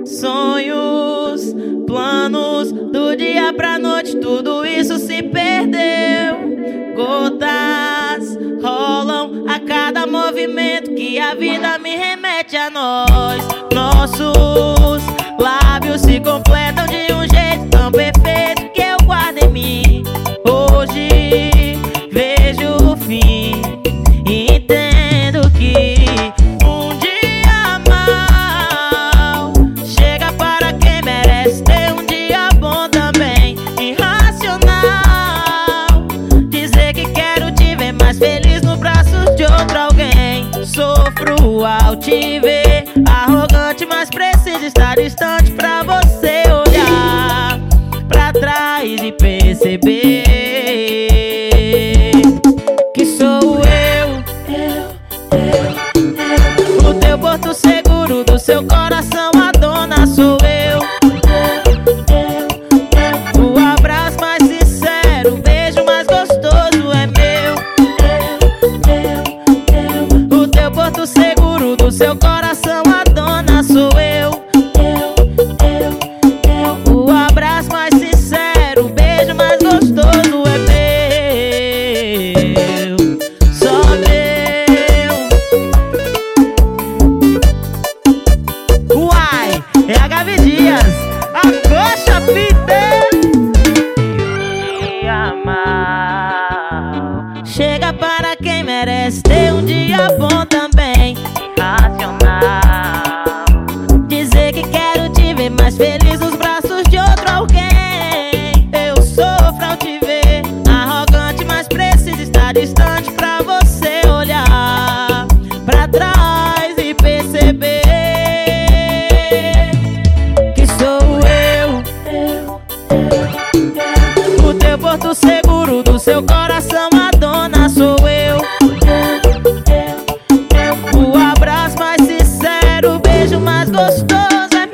Sonhos, planos, do dia pra noite, tudo isso se perdeu. Gotas rolam a cada movimento que a vida me remete a nós. Nossos lábios se completam de um jeito tão perfeito que eu guardo em mim. Hoje vejo o fim e entendo que um dia mal chega para quem merece ter um dia bom também. Irracional dizer que quero te ver mais feliz nos braços de outro alguém. Sofro ao te ver arrogante, mas preciso estar distante pra você olhar pra trás e perceber que sou eu. O teu porto seguro do seu coração, a dona sou eu. O abraço mais sincero, o beijo mais gostoso é meu. O teu porto seguro do seu coração, a dona sou eu. O abraço mais sincero, o beijo mais gostoso é meu. Só meu. Uai, é a Gabi Dias, a coxa Peter. Dia mal chega para quem merece ter um dia bom também. Racional dizer que quero te ver mais feliz nos braços de outro alguém. Eu sofro ao te ver arrogante, mas preciso estar distante pra você olhar pra trás e perceber que sou eu. O teu porto seguro do seu coração, a dona sou eu. O abraço mais sincero, o beijo mais gostoso é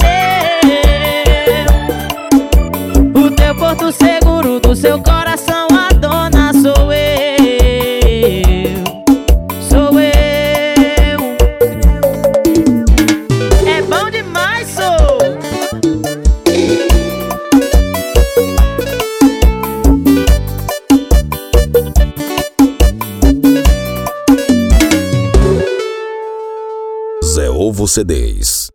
meu. O teu porto seguro do seu coração, a dona sou eu. Sou eu. É bom demais, sou. Zé Ovo CDs.